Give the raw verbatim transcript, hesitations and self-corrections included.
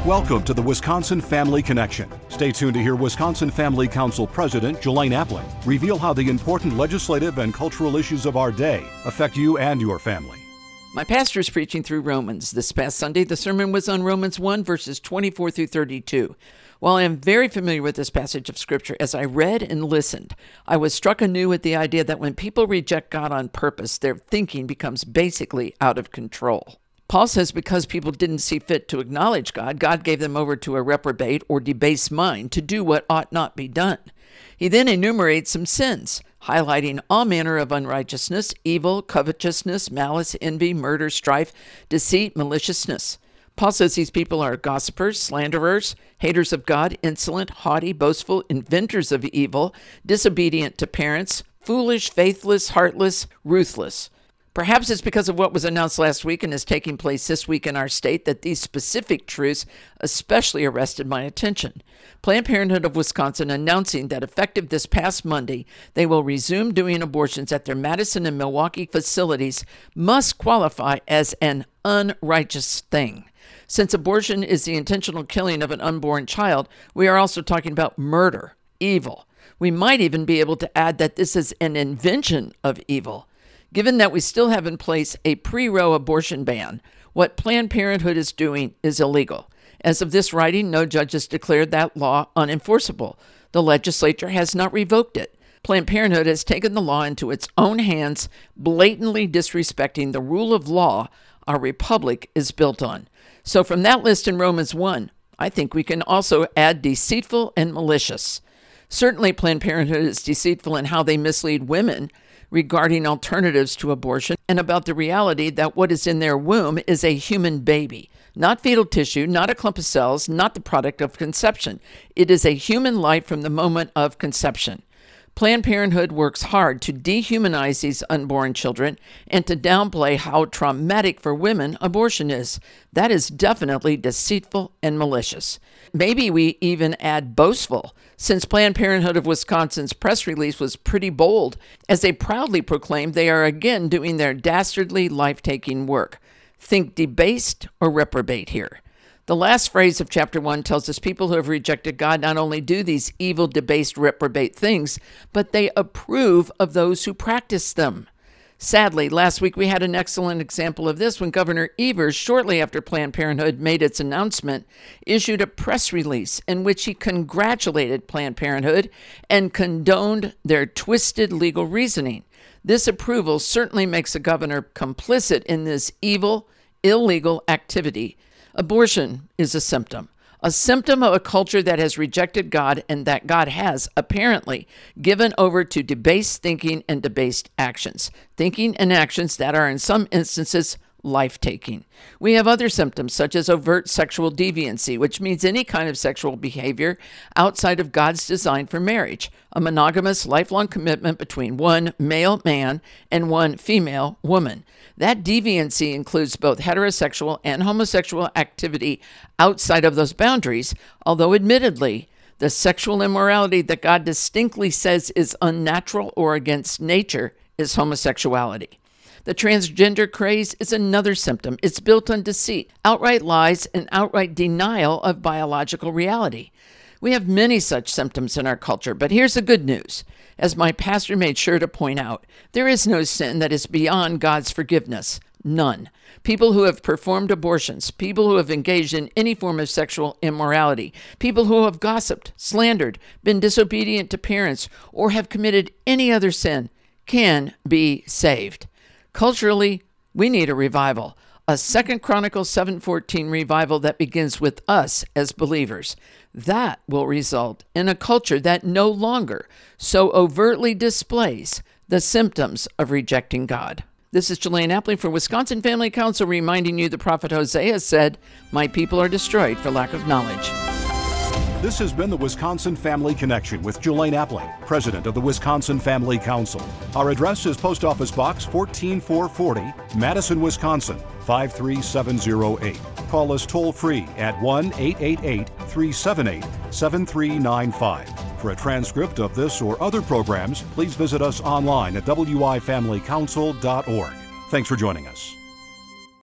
Welcome to the Wisconsin Family Connection. Stay tuned to hear Wisconsin Family Council President Jelaine Appling reveal how the important legislative and cultural issues of our day affect you and your family. My pastor is preaching through Romans. This past Sunday, the sermon was on Romans one, verses twenty-four through thirty-two. While I am very familiar with this passage of Scripture, as I read and listened, I was struck anew with the idea that when people reject God on purpose, their thinking becomes basically out of control. Paul says because people didn't see fit to acknowledge God, God gave them over to a reprobate or debased mind to do what ought not be done. He then enumerates some sins, highlighting all manner of unrighteousness, evil, covetousness, malice, envy, murder, strife, deceit, maliciousness. Paul says these people are gossipers, slanderers, haters of God, insolent, haughty, boastful, inventors of evil, disobedient to parents, foolish, faithless, heartless, ruthless. Perhaps it's because of what was announced last week and is taking place this week in our state that these specific truths especially arrested my attention. Planned Parenthood of Wisconsin announcing that effective this past Monday, they will resume doing abortions at their Madison and Milwaukee facilities must qualify as an unrighteous thing. Since abortion is the intentional killing of an unborn child, we are also talking about murder, evil. We might even be able to add that this is an invention of evil. Given that we still have in place a pre-Roe abortion ban, what Planned Parenthood is doing is illegal. As of this writing, no judge has declared that law unenforceable. The legislature has not revoked it. Planned Parenthood has taken the law into its own hands, blatantly disrespecting the rule of law our republic is built on. So from that list in Romans one, I think we can also add deceitful and malicious. Certainly Planned Parenthood is deceitful in how they mislead women regarding alternatives to abortion and about the reality that what is in their womb is a human baby, not fetal tissue, not a clump of cells, not the product of conception. It is a human life from the moment of conception. Planned Parenthood works hard to dehumanize these unborn children and to downplay how traumatic for women abortion is. That is definitely deceitful and malicious. Maybe we even add boastful, since Planned Parenthood of Wisconsin's press release was pretty bold, as they proudly proclaimed they are again doing their dastardly, life-taking work. Think debased or reprobate here. The last phrase of chapter one tells us people who have rejected God not only do these evil, debased, reprobate things, but they approve of those who practice them. Sadly, last week we had an excellent example of this when Governor Evers, shortly after Planned Parenthood made its announcement, issued a press release in which he congratulated Planned Parenthood and condoned their twisted legal reasoning. This approval certainly makes the governor complicit in this evil, illegal activity. Abortion is a symptom, a symptom of a culture that has rejected God and that God has, apparently, given over to debased thinking and debased actions, thinking and actions that are in some instances life-taking. We have other symptoms such as overt sexual deviancy, which means any kind of sexual behavior outside of God's design for marriage, a monogamous lifelong commitment between one male man and one female woman. That deviancy includes both heterosexual and homosexual activity outside of those boundaries, although admittedly, the sexual immorality that God distinctly says is unnatural or against nature is homosexuality. The transgender craze is another symptom. It's built on deceit, outright lies, and outright denial of biological reality. We have many such symptoms in our culture, but here's the good news. As my pastor made sure to point out, there is no sin that is beyond God's forgiveness. None. People who have performed abortions, people who have engaged in any form of sexual immorality, people who have gossiped, slandered, been disobedient to parents, or have committed any other sin can be saved. Culturally, we need a revival, a Second Chronicles seven fourteen revival that begins with us as believers. That will result in a culture that no longer so overtly displays the symptoms of rejecting God. This is Jelaine Appling for Wisconsin Family Council reminding you the prophet Hosea said, "My people are destroyed for lack of knowledge." This has been the Wisconsin Family Connection with Jelaine Appling, President of the Wisconsin Family Council. Our address is Post Office Box one four four four zero, Madison, Wisconsin, five three seven zero eight. Call us toll-free at one eight eight eight, three seven eight, seven three nine five. For a transcript of this or other programs, please visit us online at w i family council dot org. Thanks for joining us.